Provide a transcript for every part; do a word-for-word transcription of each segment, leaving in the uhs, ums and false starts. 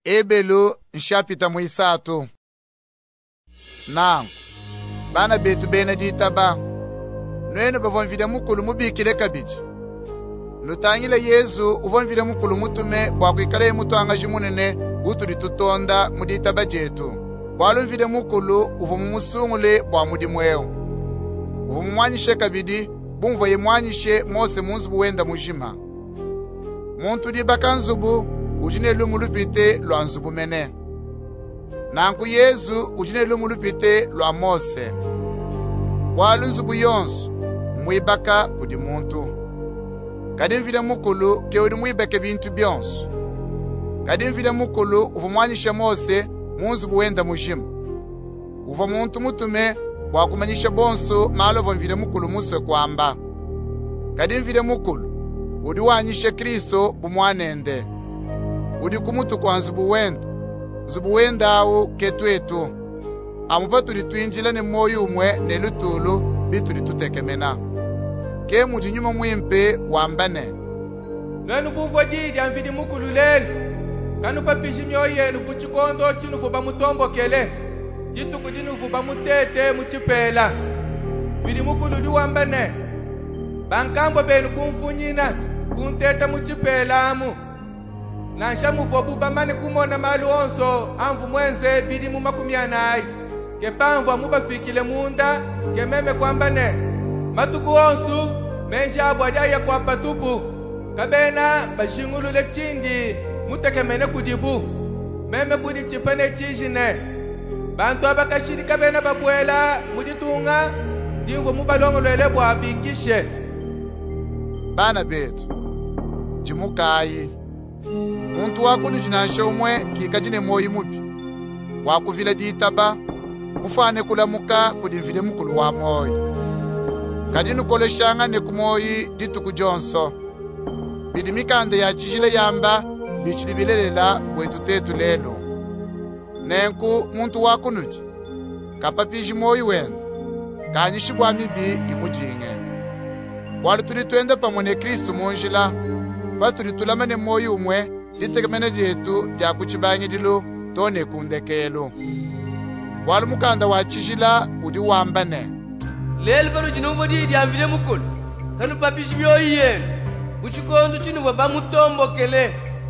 Ebelu nshapita muisatu. Nangu bana betu benedita ba nwenu bavonvile mukulu mubikile kabiji nutangile Yesu uvonvile mukulu mutume bwakwikale mutwanga jimunene utuli tutonda mudita bajetu bwalumvile mukulu uvumumusungule bwa mudimweo uvumumwanyishe kabidi bumvo yemwanyishe mose munzu buwenda mujima muntu libaka nzubu ujine lumu lupite lwa nzubu mene nanku Yesu ujine lumu lupite lwa Mose walu nzubu yonsu mwibaka kudi muntu kadi mvile mukulu ke udi mwibeke bintu byonsu kadi mvile mukulu uvumwanyishe Mose munzu buwenda mujima uva muntu mutume wakumanyisha bonso malo vomvile mukulu muswe kwamba kadi mvile mukulu udi wanyishe Kristo bumwanende udi kumutu kwa nzubu wenda nzubu wenda awu ketwetu amupa tuli tuinjila ne moyo umwe ne lutulu bituli tutekemena ke muti nyuma mwimpe wambane nenu bumvo jidi amvidi mukulu lelu kanu papishi myoyo yenu kuchikondo chinu vuba mutombokele jitu kudinu vuba mutete muchipela vidi mukulu di wambane bankambo benu kumfunyina kunteta muchipela amu nansha muvobu bamane kumona malu onso amvu mwenze bidi mu makumyanayi ke pamvu amubafikile munda ke meme kwambane matuku onsu menja abwadaya kwa patupu kabena bashingulule chindi mutekemene kudibu meme kudi chipane chijine bantu abakashidi kabena babwela muditunga dingo mubalongolele bwa bingishe bana betu jimukayi muntu wakulu jinanshe umwe kikajine moyi mubi wakuvila ditaba mufane kulamuka kudimvile mukulu wa moyi kadinu koleshanga ne kumoyi dituku jonso bidimikande ya chijile yamba bichilibilelela wetu tetu lelo nenku muntu wakunuji kapapiji moyi wenu kanyishibwa mibi imujinge wali tuli tuende pamone Kristu munjila batuli tulamane moyi umwe litekemene lyetu lya kuchibanyidilu tone kundekelu wali mukanda wa chijila udi wambane lelu pano chinomvo didi amvile mukulu kanu papishi myoyi yenu kuchikondo chinu baba mutombokele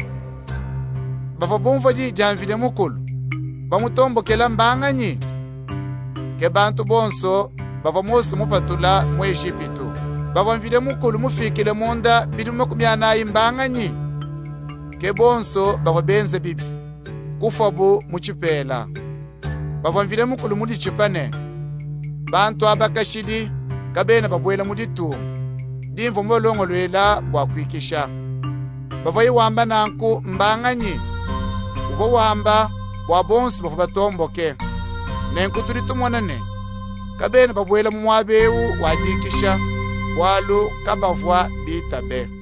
bava bumvo didi amvile mukulu bamutombokela mbanganyi ke bantu bonso bava mose mupatula mu Ejipitu bava mvile mukulu mufikile munda bidi makumyanayi mbanganyi ke bonso bava benze bibi kufabu muchipela bava mvile mukulu mudi chipane bantu abakashidi kabena babwela muditu dimvo molongolwela bwakwikisha bava yiwamba nanku mbanganyi uvo wamba bwa bonso bava batomboke nenku tuli tumonane kabena babwela mumwabewu wadikisha walu kabavwa bitabe